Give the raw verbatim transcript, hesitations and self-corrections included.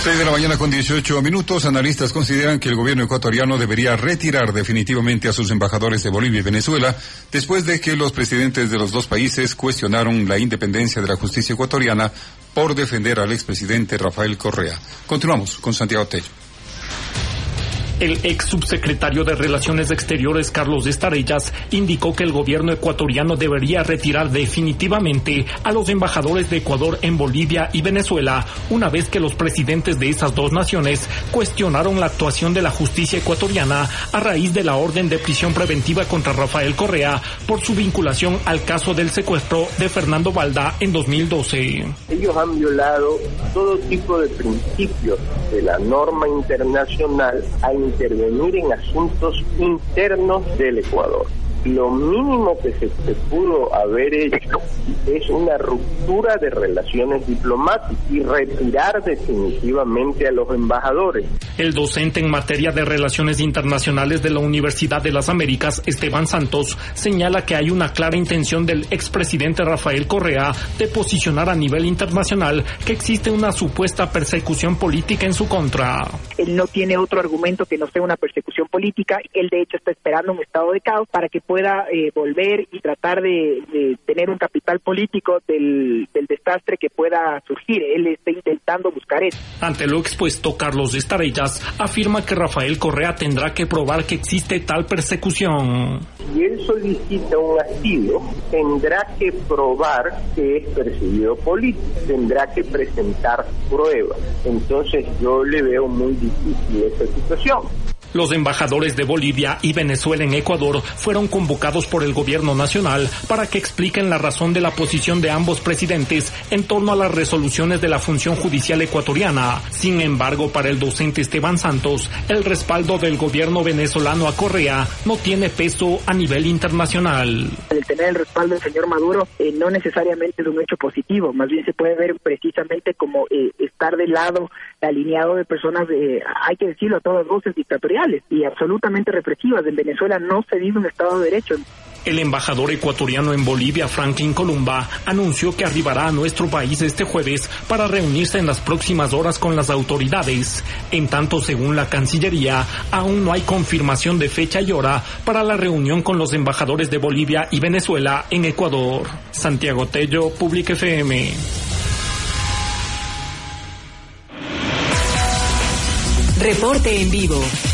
seis de la mañana con dieciocho minutos. Analistas consideran que el gobierno ecuatoriano debería retirar definitivamente a sus embajadores de Bolivia y Venezuela después de que los presidentes de los dos países cuestionaron la independencia de la justicia ecuatoriana por defender al expresidente Rafael Correa. Continuamos con Santiago Tello. El ex subsecretario de Relaciones Exteriores, Carlos Estarellas, indicó que el gobierno ecuatoriano debería retirar definitivamente a los embajadores de Ecuador en Bolivia y Venezuela, una vez que los presidentes de esas dos naciones cuestionaron la actuación de la justicia ecuatoriana a raíz de la orden de prisión preventiva contra Rafael Correa por su vinculación al caso del secuestro de Fernando Balda en dos mil doce. Ellos han violado todo tipo de principios de la norma internacional a intervenir en asuntos internos del Ecuador. Lo mínimo que se, se pudo haber hecho es una ruptura de relaciones diplomáticas y retirar definitivamente a los embajadores. El docente en materia de relaciones internacionales de la Universidad de las Américas, Esteban Santos, señala que hay una clara intención del expresidente Rafael Correa de posicionar a nivel internacional que existe una supuesta persecución política en su contra. Él no tiene otro argumento que no sea una persecución política. Él de hecho está esperando un estado de caos para que pueda eh, volver y tratar de, de tener un capital político del, del desastre que pueda surgir. Él está intentando buscar eso. Ante lo expuesto, Carlos Estarellas afirma que Rafael Correa tendrá que probar que existe tal persecución. Si él solicita un asilo, tendrá que probar que es perseguido político, tendrá que presentar pruebas. Entonces yo le veo muy difícil esa situación. Los embajadores de Bolivia y Venezuela en Ecuador fueron convocados por el gobierno nacional para que expliquen la razón de la posición de ambos presidentes en torno a las resoluciones de la función judicial ecuatoriana. Sin embargo, para el docente Esteban Santos, el respaldo del gobierno venezolano a Correa no tiene peso a nivel internacional. El tener el respaldo del señor Maduro eh, no necesariamente es un hecho positivo, más bien se puede ver precisamente como eh, estar del lado alineado de personas, eh, hay que decirlo a todas voces, dictatoriales y absolutamente represivas. En Venezuela no se vive un Estado de Derecho. El embajador ecuatoriano en Bolivia, Franklin Columba, anunció que arribará a nuestro país este jueves para reunirse en las próximas horas con las autoridades. En tanto, según la Cancillería, aún no hay confirmación de fecha y hora para la reunión con los embajadores de Bolivia y Venezuela en Ecuador. Santiago Tello, Public F M. Reporte en vivo.